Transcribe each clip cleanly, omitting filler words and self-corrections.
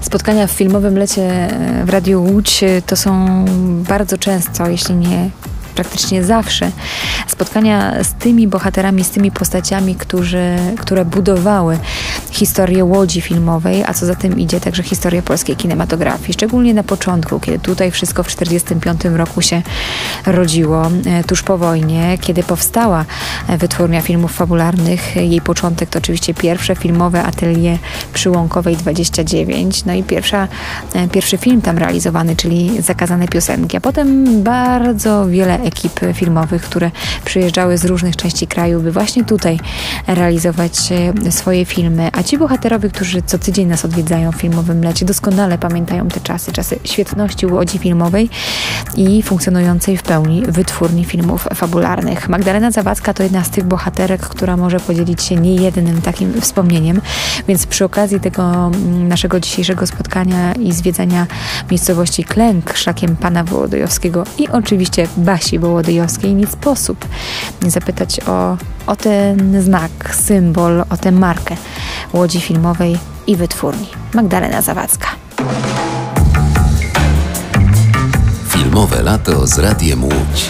Spotkania w filmowym lecie w Radiu Łódź to są bardzo często, jeśli nie praktycznie zawsze, spotkania z tymi bohaterami, z tymi postaciami, które budowały historię Łodzi filmowej, a co za tym idzie także historię polskiej kinematografii. Szczególnie na początku, kiedy tutaj wszystko w 1945 roku się rodziło, tuż po wojnie, kiedy powstała Wytwórnia Filmów Fabularnych. Jej początek to oczywiście pierwsze filmowe atelier przy Łąkowej 29. No i pierwszy film tam realizowany, czyli Zakazane piosenki, a potem bardzo wiele ekip filmowych, które przyjeżdżały z różnych części kraju, by właśnie tutaj realizować swoje filmy. A ci bohaterowie, którzy co tydzień nas odwiedzają w filmowym lecie, doskonale pamiętają te czasy świetności Łodzi filmowej i funkcjonującej w pełni Wytwórni Filmów Fabularnych. Magdalena Zawadzka to jedna z tych bohaterek, która może podzielić się niejednym takim wspomnieniem, więc przy okazji tego naszego dzisiejszego spotkania i zwiedzania miejscowości Klęk szlakiem pana Wołodyjowskiego i oczywiście Basi Wołodyjowskiej nie sposób nie zapytać o ten znak, symbol, o tę markę Łodzi filmowej i wytwórni. Magdalena Zawadzka. Filmowe lato z Radiem Łódź.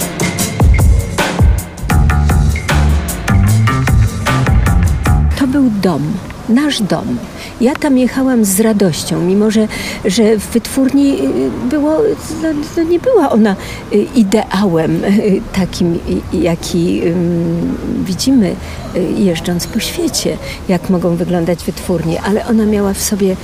To był dom, nasz dom. Ja tam jechałam z radością, mimo że w wytwórni nie była ona ideałem takim, jaki widzimy jeżdżąc po świecie, jak mogą wyglądać wytwórnie, ale ona miała w sobie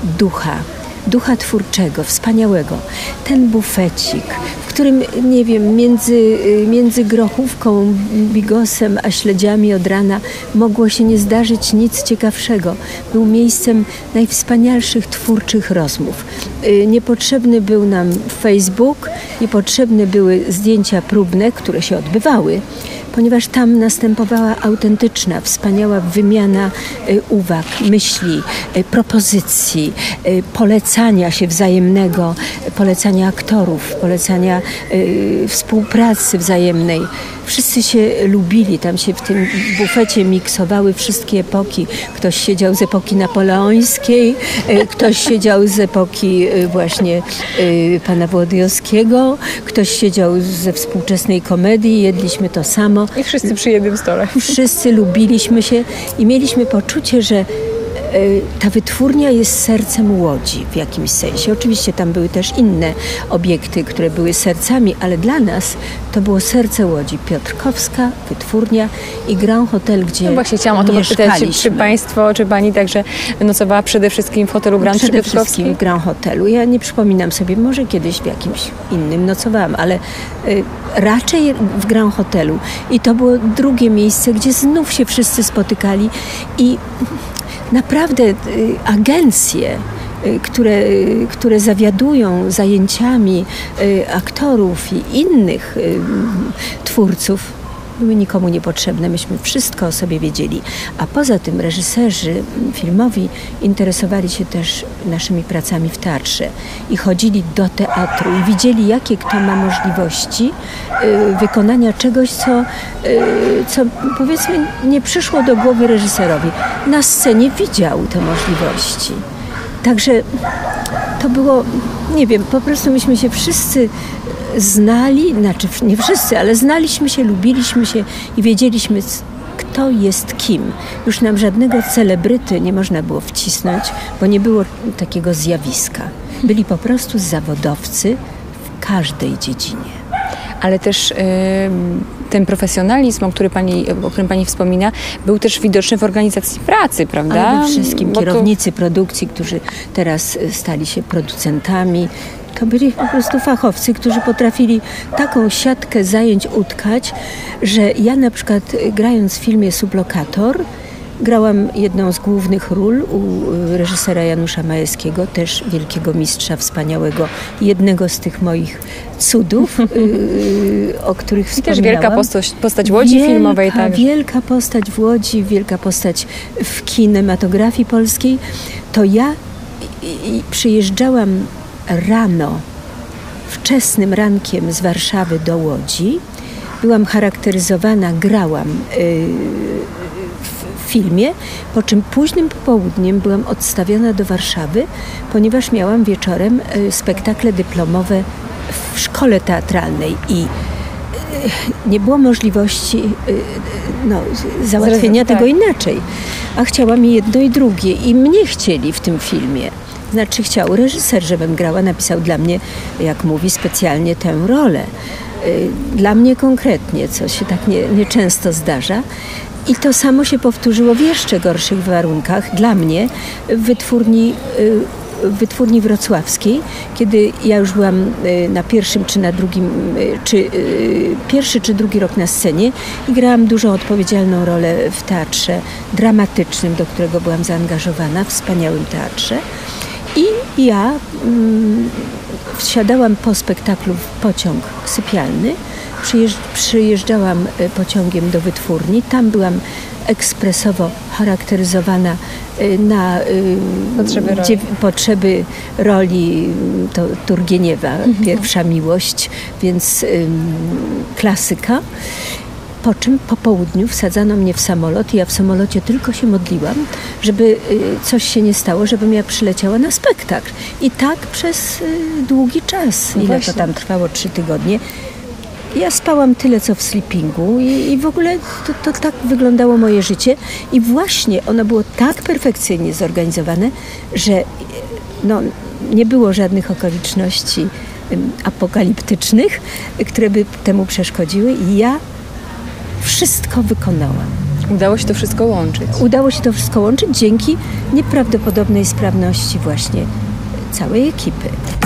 ducha twórczego, wspaniałego. Ten bufecik, w którym, nie wiem, między grochówką, bigosem, a śledziami od rana mogło się nie zdarzyć nic ciekawszego. Był miejscem najwspanialszych twórczych rozmów. Niepotrzebny był nam Facebook, niepotrzebne były zdjęcia próbne, które się odbywały, ponieważ tam następowała autentyczna, wspaniała wymiana uwag, myśli, propozycji, polecania się wzajemnego, polecania aktorów, polecania współpracy wzajemnej. Wszyscy się lubili, tam się w tym bufecie miksowały wszystkie epoki. Ktoś siedział z epoki napoleońskiej, ktoś siedział z epoki właśnie pana Wołodyjowskiego, ktoś siedział ze współczesnej komedii, jedliśmy to samo. I wszyscy przy jednym stole. Wszyscy lubiliśmy się i mieliśmy poczucie, że ta wytwórnia jest sercem Łodzi w jakimś sensie. Oczywiście tam były też inne obiekty, które były sercami, ale dla nas to było serce Łodzi. Piotrkowska, wytwórnia i Grand Hotel, gdzie no właśnie chciałam o to zapytać, czy pani także nocowała przede wszystkim w hotelu Grand Piotrkowski? Przede wszystkim w Grand Hotelu. Ja nie przypominam sobie, może kiedyś w jakimś innym nocowałam, ale raczej w Grand Hotelu. I to było drugie miejsce, gdzie znów się wszyscy spotykali i naprawdę agencje, które zawiadują zajęciami aktorów i innych twórców, były nikomu niepotrzebne. Myśmy wszystko o sobie wiedzieli. A poza tym reżyserzy filmowi interesowali się też naszymi pracami w teatrze i chodzili do teatru i widzieli, jakie kto ma możliwości wykonania czegoś, co powiedzmy nie przyszło do głowy reżyserowi. Na scenie widział te możliwości. Także to było, nie wiem, po prostu myśmy się wszyscy znali, znaczy nie wszyscy, ale znaliśmy się, lubiliśmy się i wiedzieliśmy, kto jest kim. Już nam żadnego celebryty nie można było wcisnąć, bo nie było takiego zjawiska. Byli po prostu zawodowcy w każdej dziedzinie. Ale też ten profesjonalizm, o którym pani wspomina, był też widoczny w organizacji pracy, prawda? Ale wszystkim kierownicy produkcji, którzy teraz stali się producentami, to byli po prostu fachowcy, którzy potrafili taką siatkę zajęć utkać, że ja na przykład grając w filmie Sublokator grałam jedną z głównych ról u reżysera Janusza Majewskiego, też wielkiego mistrza, wspaniałego, jednego z tych moich cudów, o których wspominałam. I też wielka postać Łodzi filmowej. Wielka postać w Łodzi, wielka postać w kinematografii polskiej. To ja przyjeżdżałam rano, wczesnym rankiem z Warszawy do Łodzi. Byłam charakteryzowana, grałam w filmie, po czym późnym popołudniem byłam odstawiona do Warszawy, ponieważ miałam wieczorem spektakle dyplomowe w szkole teatralnej i nie było możliwości załatwienia tego inaczej. A chciałam jedno i drugie i mnie chcieli w tym filmie. Znaczy chciał reżyser, żebym grała, napisał dla mnie, jak mówi, specjalnie tę rolę. Dla mnie konkretnie, co się tak nieczęsto zdarza. I to samo się powtórzyło w jeszcze gorszych warunkach dla mnie w wytwórni wrocławskiej, kiedy ja już byłam na pierwszym czy na drugim, pierwszy czy drugi rok na scenie i grałam dużą odpowiedzialną rolę w teatrze dramatycznym, do którego byłam zaangażowana, w wspaniałym teatrze. I ja wsiadałam po spektaklu w pociąg sypialny, przyjeżdżałam pociągiem do wytwórni, tam byłam ekspresowo charakteryzowana na potrzeby roli to Turgieniewa, pierwsza miłość, więc klasyka. Po czym po południu wsadzano mnie w samolot i ja w samolocie tylko się modliłam, żeby coś się nie stało, żebym ja przyleciała na spektakl. I tak przez długi czas, ile to tam trwało, 3 tygodnie. Ja spałam tyle, co w sleepingu i w ogóle to tak wyglądało moje życie. I właśnie ono było tak perfekcyjnie zorganizowane, że nie było żadnych okoliczności apokaliptycznych, które by temu przeszkodziły i ja wszystko wykonałam. Udało się to wszystko łączyć. Udało się to wszystko łączyć dzięki nieprawdopodobnej sprawności właśnie całej ekipy.